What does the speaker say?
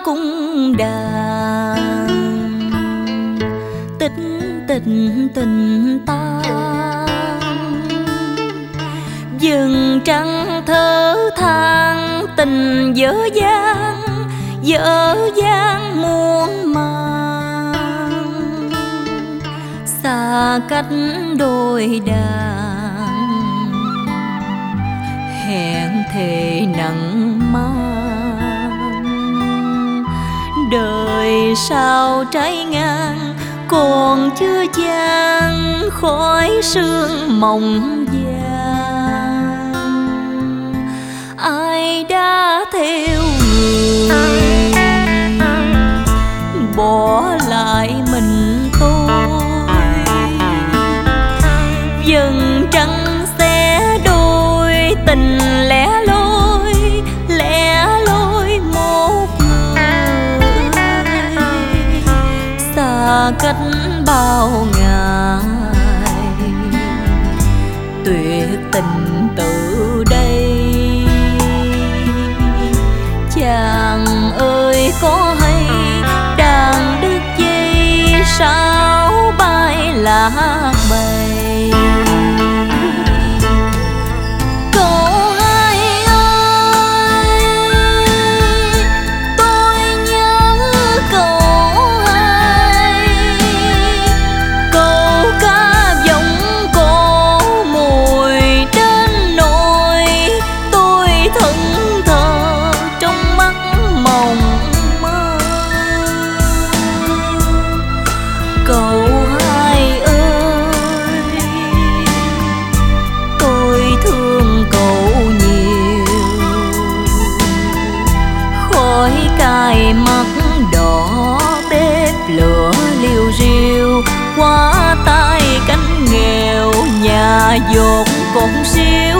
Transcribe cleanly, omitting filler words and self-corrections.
cung đàn, tích tình tình ta dừng trăng thở than tình dở dang muôn màng, xa cách đôi đàn hẹn thề nặng mang. Đời sao trái ngang còn chưa chan khói sương mộng vàng, ai đã theo người bỏ lại mình tôi, dần trăng xé đôi tình lẻ loi một người, xa cách bao ngày tuyệt tình từ đây. Chàng ơi có hay đàn đứt dây sao bay lạc bầy. Cậu hai ơi tôi nhớ cậu hai, câu ca giọng cổ mùi đến nỗi tôi thẫn thờ trong mắt mộng mơ. Cậu hai ơi tôi thương cậu nhiều, khói cay mắt đỏ bếp lửa liêu riêu qua tay cánh nghèo nhà dột cột siêu.